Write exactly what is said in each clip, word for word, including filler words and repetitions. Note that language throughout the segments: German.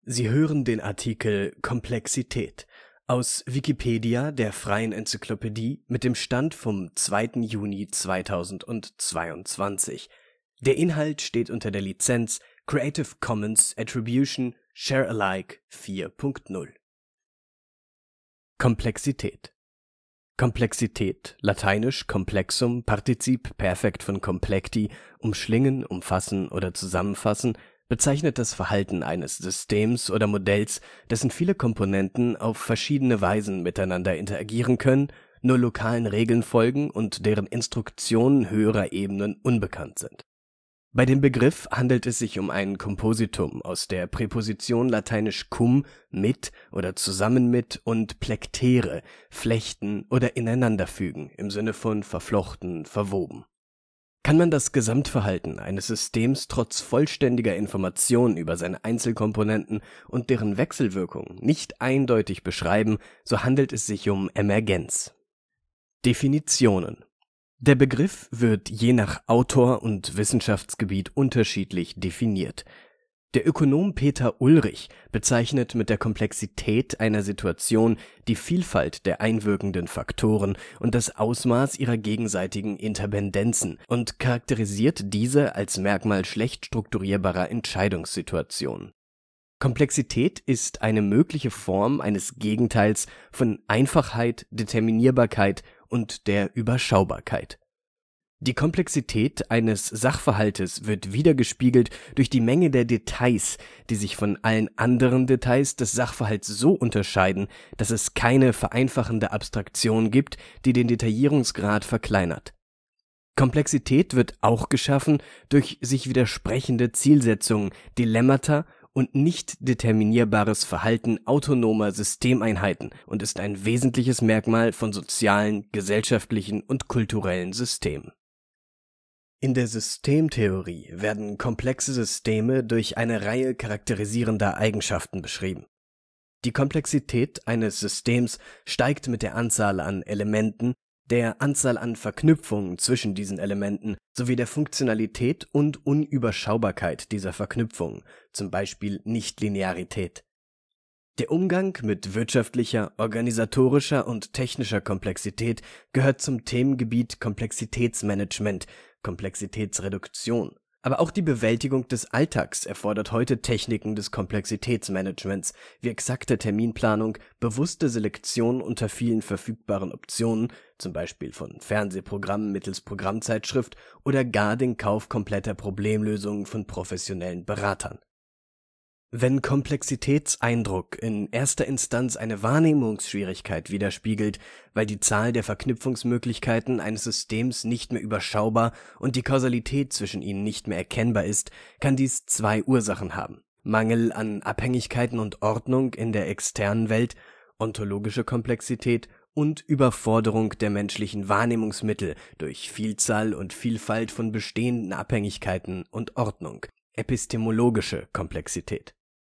Sie hören den Artikel Komplexität, aus Wikipedia, der freien Enzyklopädie. Mit dem Stand vom zweiten Juni zweitausendzweiundzwanzig. Der Inhalt steht unter der Lizenz Creative Commons Attribution Share Alike vier Punkt null. Komplexität. Komplexität, lateinisch complexum, Partizip Perfekt von complecti, umschlingen, umfassen oder zusammenfassen, bezeichnet das Verhalten eines Systems oder Modells, dessen viele Komponenten auf verschiedene Weisen miteinander interagieren können, nur lokalen Regeln folgen und deren Instruktionen höherer Ebenen unbekannt sind. Bei dem Begriff handelt es sich um ein Kompositum aus der Präposition lateinisch cum, mit oder zusammen mit, und plectere, flechten oder ineinanderfügen im Sinne von verflochten, verwoben. Kann man das Gesamtverhalten eines Systems trotz vollständiger Informationen über seine Einzelkomponenten und deren Wechselwirkung nicht eindeutig beschreiben, so handelt es sich um Emergenz. Definitionen. Der Begriff wird je nach Autor und Wissenschaftsgebiet unterschiedlich definiert. Der Ökonom Peter Ulrich bezeichnet mit der Komplexität einer Situation die Vielfalt der einwirkenden Faktoren und das Ausmaß ihrer gegenseitigen Interdependenzen und charakterisiert diese als Merkmal schlecht strukturierbarer Entscheidungssituationen. Komplexität ist eine mögliche Form eines Gegenteils von Einfachheit, Determinierbarkeit und der Überschaubarkeit. Die Komplexität eines Sachverhaltes wird widergespiegelt durch die Menge der Details, die sich von allen anderen Details des Sachverhalts so unterscheiden, dass es keine vereinfachende Abstraktion gibt, die den Detaillierungsgrad verkleinert. Komplexität wird auch geschaffen durch sich widersprechende Zielsetzungen, Dilemmata und nicht determinierbares Verhalten autonomer Systemeinheiten und ist ein wesentliches Merkmal von sozialen, gesellschaftlichen und kulturellen Systemen. In der Systemtheorie werden komplexe Systeme durch eine Reihe charakterisierender Eigenschaften beschrieben. Die Komplexität eines Systems steigt mit der Anzahl an Elementen, der Anzahl an Verknüpfungen zwischen diesen Elementen sowie der Funktionalität und Unüberschaubarkeit dieser Verknüpfungen, zum Beispiel Nichtlinearität. Der Umgang mit wirtschaftlicher, organisatorischer und technischer Komplexität gehört zum Themengebiet Komplexitätsmanagement, Komplexitätsreduktion. Aber auch die Bewältigung des Alltags erfordert heute Techniken des Komplexitätsmanagements, wie exakte Terminplanung, bewusste Selektion unter vielen verfügbaren Optionen, zum Beispiel von Fernsehprogrammen mittels Programmzeitschrift oder gar den Kauf kompletter Problemlösungen von professionellen Beratern. Wenn Komplexitätseindruck in erster Instanz eine Wahrnehmungsschwierigkeit widerspiegelt, weil die Zahl der Verknüpfungsmöglichkeiten eines Systems nicht mehr überschaubar und die Kausalität zwischen ihnen nicht mehr erkennbar ist, kann dies zwei Ursachen haben: Mangel an Abhängigkeiten und Ordnung in der externen Welt, ontologische Komplexität, und Überforderung der menschlichen Wahrnehmungsmittel durch Vielzahl und Vielfalt von bestehenden Abhängigkeiten und Ordnung, epistemologische Komplexität.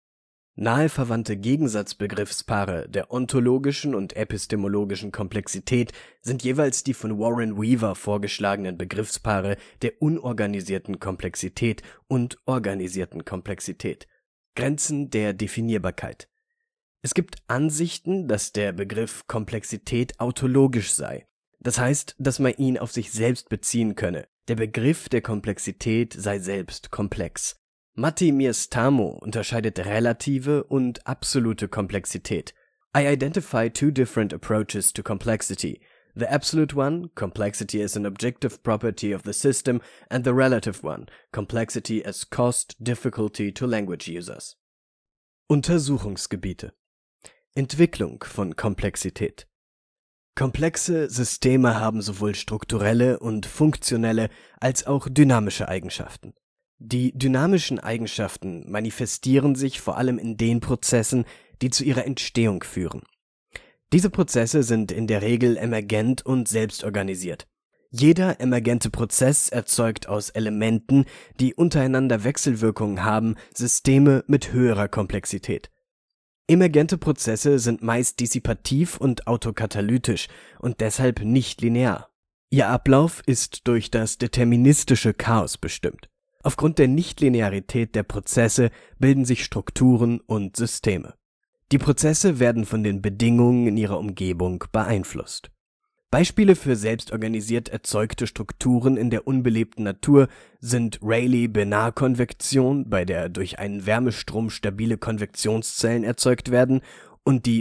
Nahe verwandte Gegensatzbegriffspaare der ontologischen und epistemologischen Komplexität sind jeweils die von Warren Weaver vorgeschlagenen Begriffspaare der unorganisierten Komplexität und organisierten Komplexität. Grenzen der Definierbarkeit. Es gibt Ansichten, dass der Begriff Komplexität autologisch sei. Das heißt, dass man ihn auf sich selbst beziehen könne. Der Begriff der Komplexität sei selbst komplex. Matti Miestamo unterscheidet relative und absolute Komplexität. I identify two different approaches to complexity. The absolute one, complexity as an objective property of the system, and the relative one, complexity as cost, difficulty to language users. Untersuchungsgebiete. Entwicklung von Komplexität. Komplexe Systeme haben sowohl strukturelle und funktionelle als auch dynamische Eigenschaften. Die dynamischen Eigenschaften manifestieren sich vor allem in den Prozessen, die zu ihrer Entstehung führen. Diese Prozesse sind in der Regel emergent und selbstorganisiert. Jeder emergente Prozess erzeugt aus Elementen, die untereinander Wechselwirkungen haben, Systeme mit höherer Komplexität. Emergente Prozesse sind meist dissipativ und autokatalytisch und deshalb nicht linear. Ihr Ablauf ist durch das deterministische Chaos bestimmt. Aufgrund der Nichtlinearität der Prozesse bilden sich Strukturen und Systeme. Die Prozesse werden von den Bedingungen in ihrer Umgebung beeinflusst. Beispiele für selbstorganisiert erzeugte Strukturen in der unbelebten Natur sind Rayleigh-Bénard-Konvektion, bei der durch einen Wärmestrom stabile Konvektionszellen erzeugt werden, und die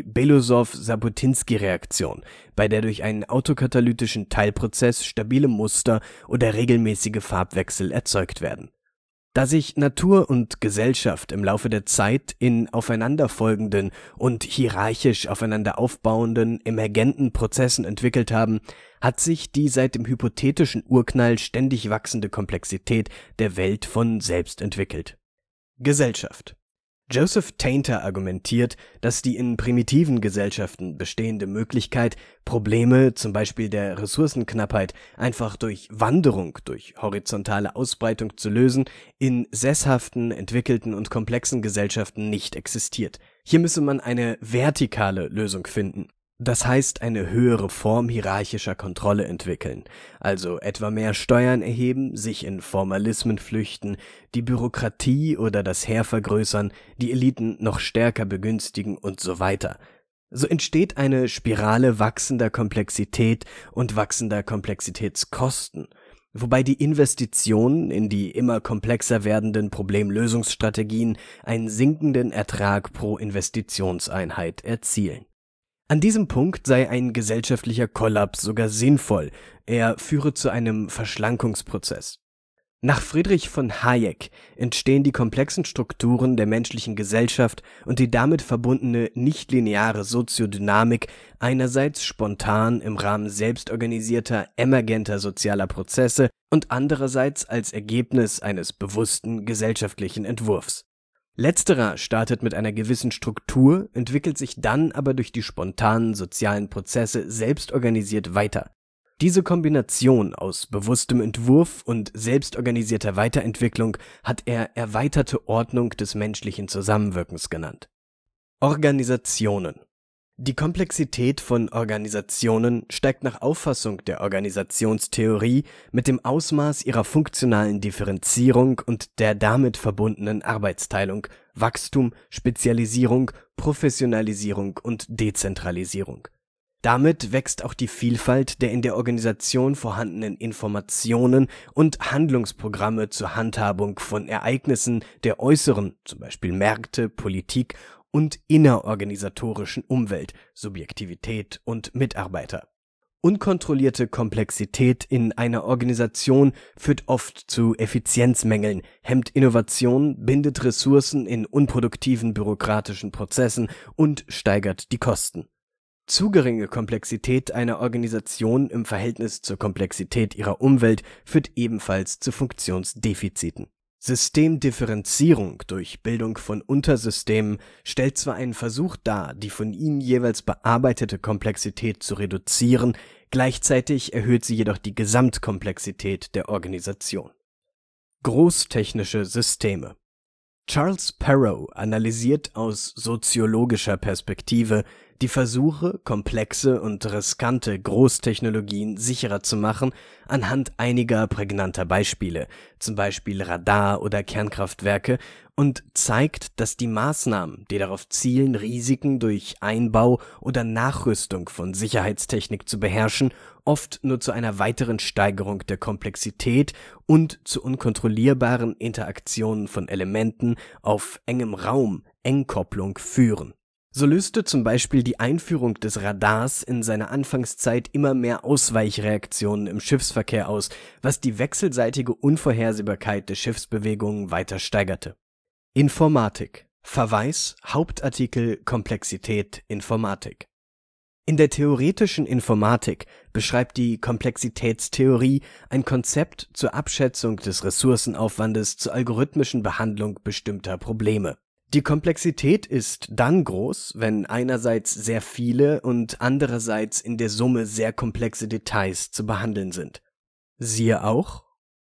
Belousov-Zhabotinsky-Reaktion, bei der durch einen autokatalytischen Teilprozess stabile Muster oder regelmäßige Farbwechsel erzeugt werden. Da sich Natur und Gesellschaft im Laufe der Zeit in aufeinanderfolgenden und hierarchisch aufeinander aufbauenden, emergenten Prozessen entwickelt haben, hat sich die seit dem hypothetischen Urknall ständig wachsende Komplexität der Welt von selbst entwickelt. Gesellschaft. Joseph Tainter argumentiert, dass die in primitiven Gesellschaften bestehende Möglichkeit, Probleme, zum Beispiel der Ressourcenknappheit, einfach durch Wanderung, durch horizontale Ausbreitung zu lösen, in sesshaften, entwickelten und komplexen Gesellschaften nicht existiert. Hier müsse man eine vertikale Lösung finden. Das heißt, eine höhere Form hierarchischer Kontrolle entwickeln, also etwa mehr Steuern erheben, sich in Formalismen flüchten, die Bürokratie oder das Heer vergrößern, die Eliten noch stärker begünstigen und so weiter. So entsteht eine Spirale wachsender Komplexität und wachsender Komplexitätskosten, wobei die Investitionen in die immer komplexer werdenden Problemlösungsstrategien einen sinkenden Ertrag pro Investitionseinheit erzielen. An diesem Punkt sei ein gesellschaftlicher Kollaps sogar sinnvoll, er führe zu einem Verschlankungsprozess. Nach Friedrich von Hayek entstehen die komplexen Strukturen der menschlichen Gesellschaft und die damit verbundene nichtlineare Soziodynamik einerseits spontan im Rahmen selbstorganisierter, emergenter sozialer Prozesse und andererseits als Ergebnis eines bewussten gesellschaftlichen Entwurfs. Letzterer startet mit einer gewissen Struktur, entwickelt sich dann aber durch die spontanen sozialen Prozesse selbstorganisiert weiter. Diese Kombination aus bewusstem Entwurf und selbstorganisierter Weiterentwicklung hat er erweiterte Ordnung des menschlichen Zusammenwirkens genannt. Organisationen. Die Komplexität von Organisationen steigt nach Auffassung der Organisationstheorie mit dem Ausmaß ihrer funktionalen Differenzierung und der damit verbundenen Arbeitsteilung, Wachstum, Spezialisierung, Professionalisierung und Dezentralisierung. Damit wächst auch die Vielfalt der in der Organisation vorhandenen Informationen und Handlungsprogramme zur Handhabung von Ereignissen der äußeren, zum Beispiel Märkte, Politik und innerorganisatorischen Umwelt, Subjektivität und Mitarbeiter. Unkontrollierte Komplexität in einer Organisation führt oft zu Effizienzmängeln, hemmt Innovation, bindet Ressourcen in unproduktiven bürokratischen Prozessen und steigert die Kosten. Zu geringe Komplexität einer Organisation im Verhältnis zur Komplexität ihrer Umwelt führt ebenfalls zu Funktionsdefiziten. Systemdifferenzierung durch Bildung von Untersystemen stellt zwar einen Versuch dar, die von ihnen jeweils bearbeitete Komplexität zu reduzieren, gleichzeitig erhöht sie jedoch die Gesamtkomplexität der Organisation. Großtechnische Systeme. Charles Perrow analysiert aus soziologischer Perspektive die Versuche, komplexe und riskante Großtechnologien sicherer zu machen, anhand einiger prägnanter Beispiele, zum Beispiel Radar oder Kernkraftwerke, und zeigt, dass die Maßnahmen, die darauf zielen, Risiken durch Einbau oder Nachrüstung von Sicherheitstechnik zu beherrschen, oft nur zu einer weiteren Steigerung der Komplexität und zu unkontrollierbaren Interaktionen von Elementen auf engem Raum, Engkopplung führen. So löste zum Beispiel die Einführung des Radars in seiner Anfangszeit immer mehr Ausweichreaktionen im Schiffsverkehr aus, was die wechselseitige Unvorhersehbarkeit der Schiffsbewegungen weiter steigerte. Informatik. Verweis, Hauptartikel Komplexität Informatik. In der theoretischen Informatik beschreibt die Komplexitätstheorie ein Konzept zur Abschätzung des Ressourcenaufwandes zur algorithmischen Behandlung bestimmter Probleme. Die Komplexität ist dann groß, wenn einerseits sehr viele und andererseits in der Summe sehr komplexe Details zu behandeln sind. Siehe auch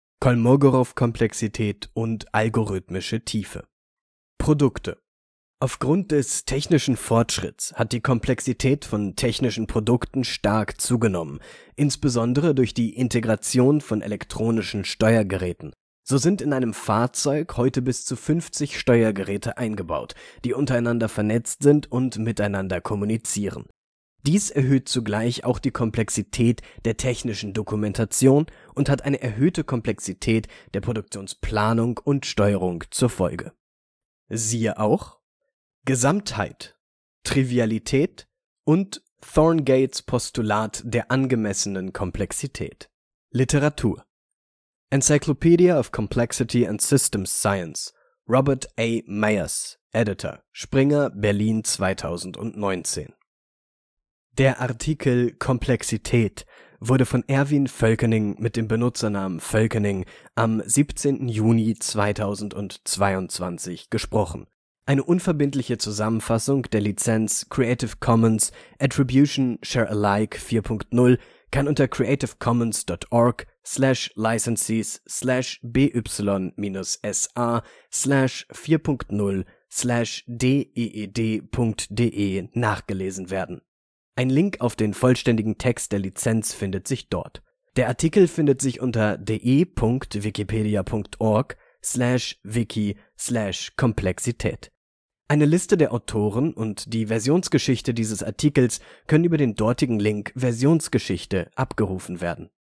Kolmogorov-Komplexität und algorithmische Tiefe. Produkte. Aufgrund des technischen Fortschritts hat die Komplexität von technischen Produkten stark zugenommen, insbesondere durch die Integration von elektronischen Steuergeräten. So sind in einem Fahrzeug heute bis zu fünfzig Steuergeräte eingebaut, die untereinander vernetzt sind und miteinander kommunizieren. Dies erhöht zugleich auch die Komplexität der technischen Dokumentation und hat eine erhöhte Komplexität der Produktionsplanung und Steuerung zur Folge. Siehe auch Gesamtheit, Trivialität und Thorngates Postulat der angemessenen Komplexität. Literatur: Encyclopedia of Complexity and Systems Science, Robert A. Meyers, Editor, Springer, Berlin zweitausendneunzehn. Der Artikel Komplexität wurde von Erwin Völkening mit dem Benutzernamen Völkening am siebzehnten Juni zweitausendzweiundzwanzig gesprochen. Eine unverbindliche Zusammenfassung der Lizenz Creative Commons Attribution Share Alike vier Punkt null kann unter creativecommons punkt org slash licenses slash by minus sa slash vier Punkt null slash deed Punkt de nachgelesen werden. Ein Link auf den vollständigen Text der Lizenz findet sich dort. Der Artikel findet sich unter de Punkt wikipedia Punkt org slash wiki slash Komplexität. Eine Liste der Autoren und die Versionsgeschichte dieses Artikels können über den dortigen Link Versionsgeschichte abgerufen werden.